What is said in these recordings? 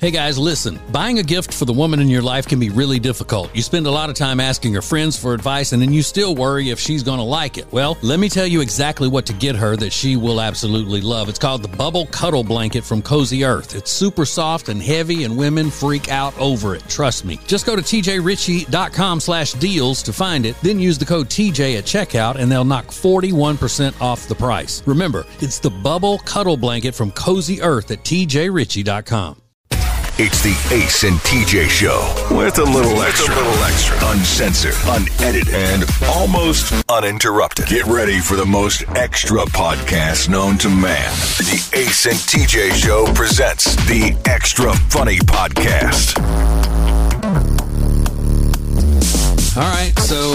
Hey guys, listen, buying a gift for the woman in your life can be really difficult. You spend a lot of time asking her friends for advice and then you still worry if she's going to like it. Well, let me tell you exactly what to get her that she will absolutely love. It's called the Bubble Cuddle Blanket from Cozy Earth. It's super soft and heavy and women freak out over it. Trust me. Just go to tjritchie.com/deals to find it. Then use the code TJ at checkout and they'll knock 41% off the price. Remember, it's the Bubble Cuddle Blanket from Cozy Earth at tjritchie.com. It's the Ace and TJ Show with a little extra. Uncensored, unedited, and almost uninterrupted. Get ready for the most extra podcast known to man. The Ace and TJ Show presents the Extra Funny Podcast. All right, so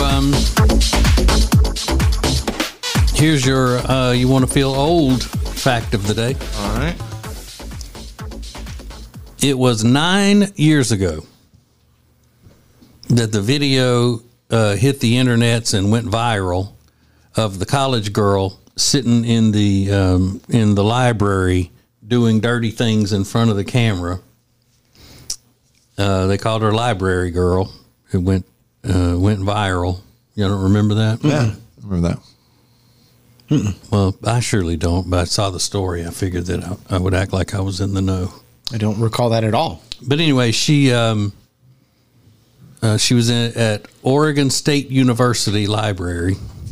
here's your you want to feel old fact of the day. All right. It was 9 years ago that the video hit the internets and went viral of the college girl sitting in the library doing dirty things in front of the camera. They called her Library Girl. It went viral. You don't remember that? Yeah, I remember that. Well, I surely don't, but I saw the story. I figured that I would act like I was in the know. I don't recall that at all. But anyway, she was at Oregon State University Library,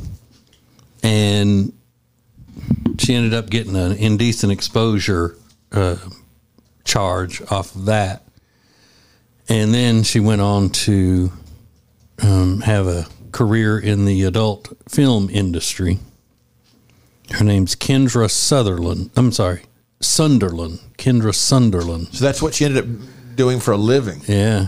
and she ended up getting an indecent exposure charge off of that. And then she went on to have a career in the adult film industry. Her name's Kendra Sunderland. Kendra Sunderland. So that's what she ended up doing for a living. Yeah.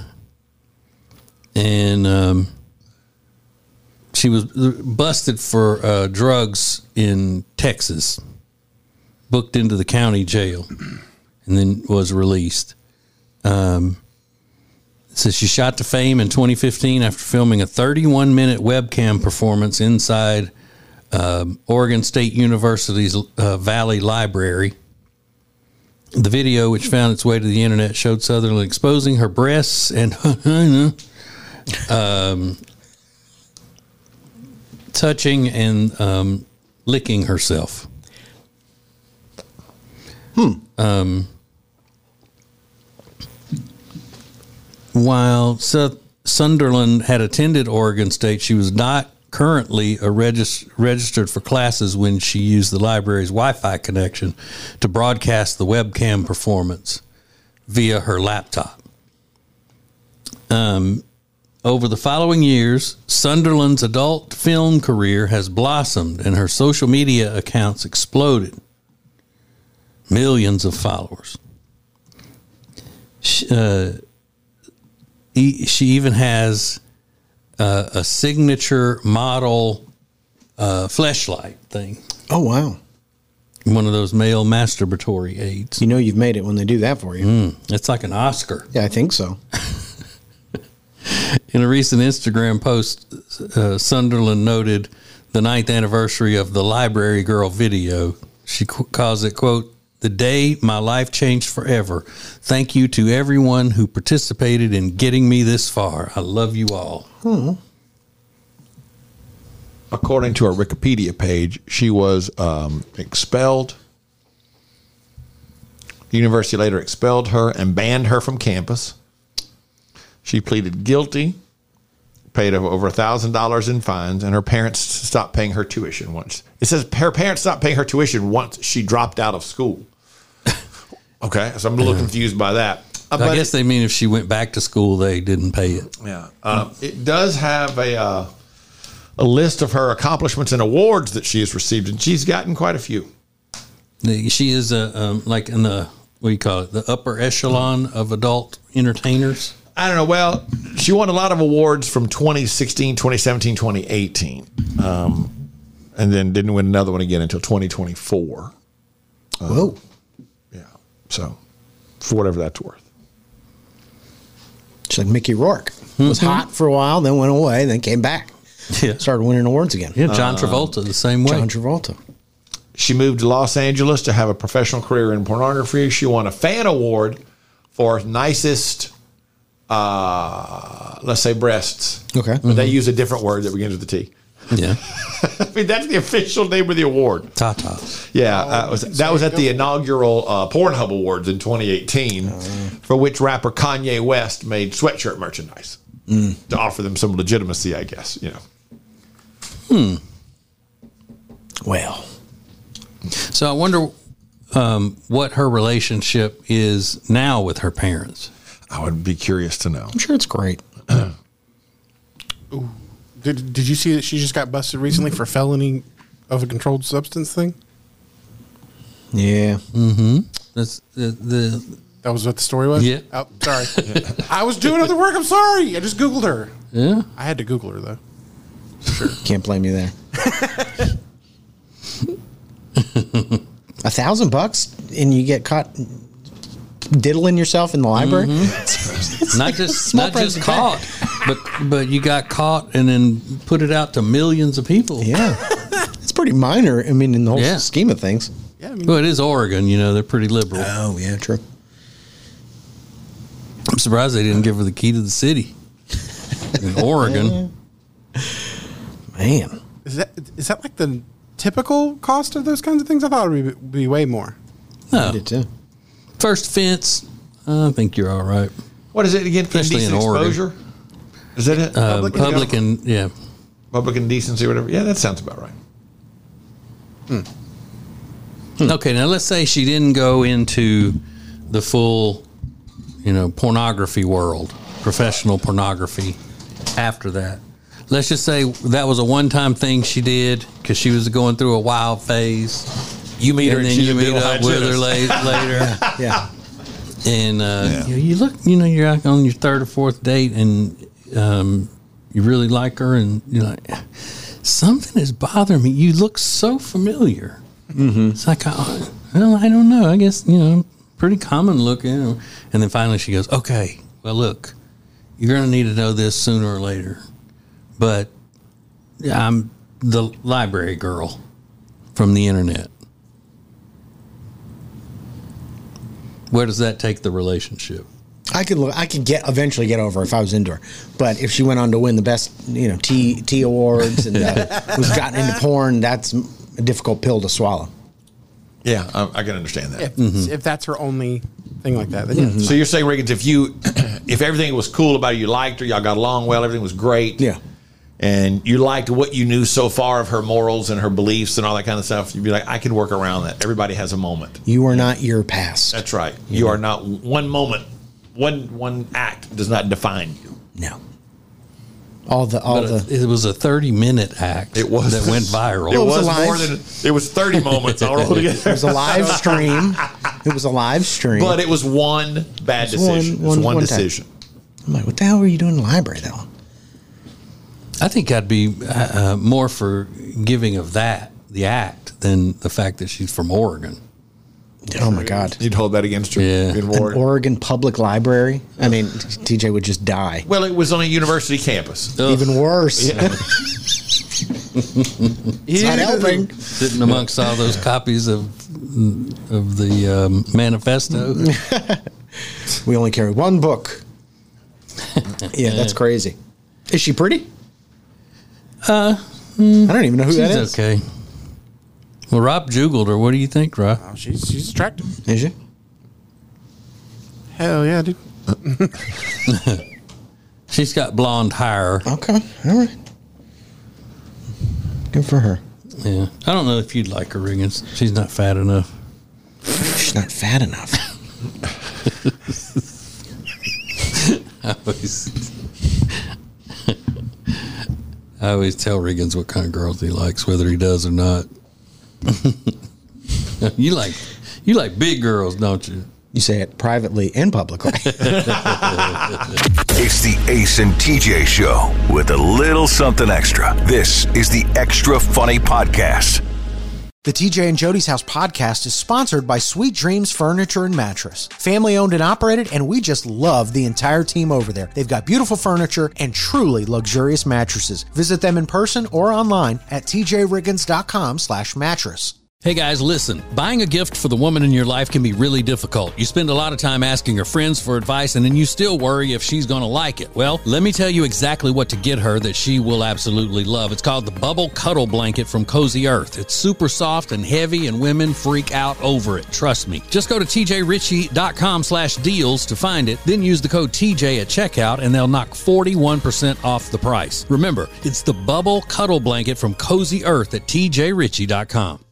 And she was busted for drugs in Texas, booked into the county jail, and then was released. It says she shot to fame in 2015 after filming a 31-minute webcam performance inside Oregon State University's Valley Library. The video, which found its way to the internet, showed Sutherland exposing her breasts and touching and licking herself. While Sunderland had attended Oregon State, she was not currently registered for classes when she used the library's Wi-Fi connection to broadcast the webcam performance via her laptop. Over the following years, Sunderland's adult film career has blossomed and her social media accounts exploded. Millions of followers. She even has a signature model fleshlight thing. Oh, wow. One of those male masturbatory aids. You know you've made it when they do that for you. It's like an Oscar. Yeah, I think so. In a recent Instagram post, Sunderland noted the 9th anniversary of the Library Girl video. She calls it, quote, "The day my life changed forever. Thank you to everyone who participated in getting me this far. I love you all." According to our Wikipedia page, she was expelled. The university later expelled her and banned her from campus. She pleaded guilty, paid over $1,000 in fines, and her parents stopped paying her tuition once. It says her parents stopped paying her tuition once she dropped out of school. Okay, so I'm a little confused by that. I guess they mean if she went back to school, they didn't pay it. Yeah. It does have a list of her accomplishments and awards that she has received, and she's gotten quite a few. She is like in the, what do you call it, the upper echelon of adult entertainers. I don't know. Well, she won a lot of awards from 2016, 2017, 2018, and then didn't win another one again until 2024. Whoa. Yeah. So, for whatever that's worth. She's like Mickey Rourke. Was hot for a while, then went away, then came back. Yeah. Started winning awards again. Yeah, John Travolta the same way. John Travolta. She moved to Los Angeles to have a professional career in pornography. She won a fan award for nicest, let's say breasts. Okay. But they use a different word that begins with the T. Yeah. I mean, that's the official name of the award. Tatas. Yeah, that was at the inaugural Pornhub Awards in 2018, for which rapper Kanye West made sweatshirt merchandise to offer them some legitimacy, I guess. Well, So I wonder what her relationship is now with her parents. I would be curious to know. I'm sure it's great. Did you see that she just got busted recently for felony of a controlled substance thing? Yeah. That's the That was what the story was? Yeah. Oh, sorry. I was doing other work. I'm sorry. I just Googled her. yeah. I had to Google her, though. Can't blame you there. $1,000 and you get caught diddling yourself in the library. Not just Small price to pay. caught, but you got caught and then put it out to millions of people. Yeah. It's pretty minor. I mean, in the whole Yeah. scheme of things. Yeah, I mean, Well, it is Oregon. They're pretty liberal. Oh, yeah, true. I'm surprised they didn't give her the key to the city in Oregon. Man. is that like the typical cost of those kinds of things? I thought it would be way more. No, I did too. first offense. I think you're all right. What is it again? Especially in Indecent Oregon. exposure? Is that it? Public and yeah. Public indecency or whatever? Yeah, that sounds about right. Okay, now let's say she didn't go into the full, pornography world, professional pornography after that. Let's just say that was a one-time thing she did because she was going through a wild phase. You meet her And and then she's you a meet middle up with her later. Yeah. And you look, you're out on your third or fourth date and you really like her and you're like, something is bothering me. You look so familiar. Mm-hmm. It's like, I don't know. I guess, pretty common looking. And then finally she goes, okay, well, look, you're going to need to know this sooner or later. But I'm the library girl from the internet. Where does that take the relationship? I could eventually get over if I was into her, but if she went on to win the best, T awards and was gotten into porn, that's a difficult pill to swallow. Yeah, I can understand that. If that's her only thing like that, then yeah. So you're saying, Riggins, if everything was cool about her, you liked her, y'all got along well, everything was great. Yeah. And you liked what you knew so far of her morals and her beliefs and all that kind of stuff, you'd be like, I can work around that. Everybody has a moment. You are not your past. That's right. You are not one moment. One act does not define you. No. It was a 30-minute act. It was that went viral. It was alive. more than it was 30 moments all rolled together. It was a live stream. But it was one bad decision. It was one time. decision. I'm like, what the hell were you doing in the library, though? I think I'd be more for giving of that, the act, than the fact that she's from Oregon. Oh, my God. You'd hold that against her. Yeah. in An Oregon. Oregon public library? I mean, TJ would just die. Well, it was on a university campus. Even worse. It's not helping. Sitting amongst all those copies of the manifesto. We only carry one book. Yeah, that's crazy. Is she pretty? I don't even know who that She's is. okay. Well, Rob jugled her. What do you think, Rob? Oh, she's attractive. Is she? Hell yeah, dude. She's got blonde hair. Okay. All right. Good for her. Yeah. I don't know if you'd like her, Riggins. She's not fat enough. She's not fat enough. I always tell Riggins what kind of girls he likes, whether he does or not. You like big girls, don't you? You say it privately and publicly. It's the Ace and TJ Show with a little something extra. This is the Extra Funny Podcast. The TJ and Jody's House podcast is sponsored by Sweet Dreams Furniture and Mattress. Family owned and operated, and we just love the entire team over there. They've got beautiful furniture and truly luxurious mattresses. Visit them in person or online at tjriggins.com/mattress. Hey guys, listen. Buying a gift for the woman in your life can be really difficult. You spend a lot of time asking her friends for advice, and then you still worry if she's going to like it. Well, let me tell you exactly what to get her that she will absolutely love. It's called the Bubble Cuddle Blanket from Cozy Earth. It's super soft and heavy, and women freak out over it. Trust me. Just go to tjritchie.com/deals to find it. Then use the code TJ at checkout, and they'll knock 41% off the price. Remember, it's the Bubble Cuddle Blanket from Cozy Earth at tjritchie.com.